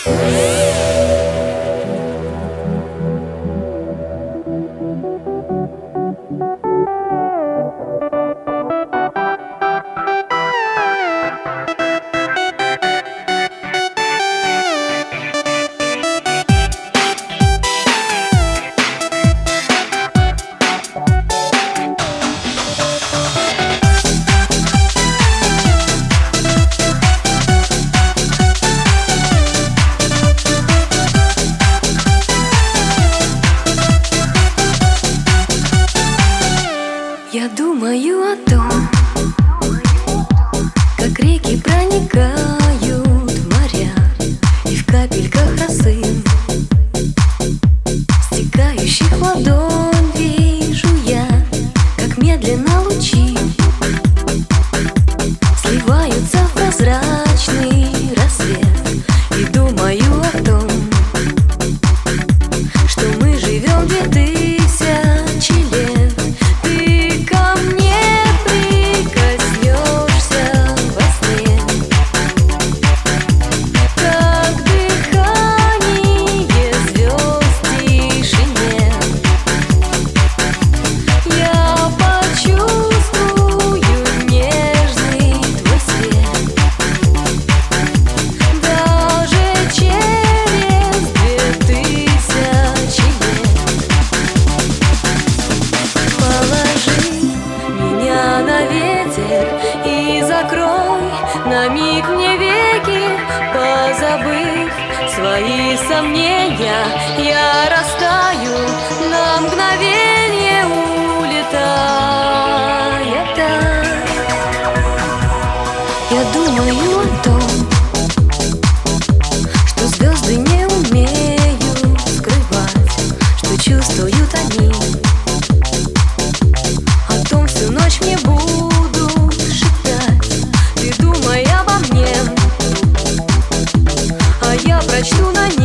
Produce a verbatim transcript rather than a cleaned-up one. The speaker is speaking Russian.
Я думаю о том, как реки проникают в моря, и в капельках росы, стекающих в ладонь, вижу я, как медленно лучи сливаются в прозрачный рассвет. И думаю о том, что мы живем две тысячи лет. И закрой на миг мне веки, позабыв свои сомнения, я растаю на мгновенье, улетая так. Я думаю о том, что звезды не умеют скрывать, что чувствуют они. О том всю ночь мне буду прочту на небе.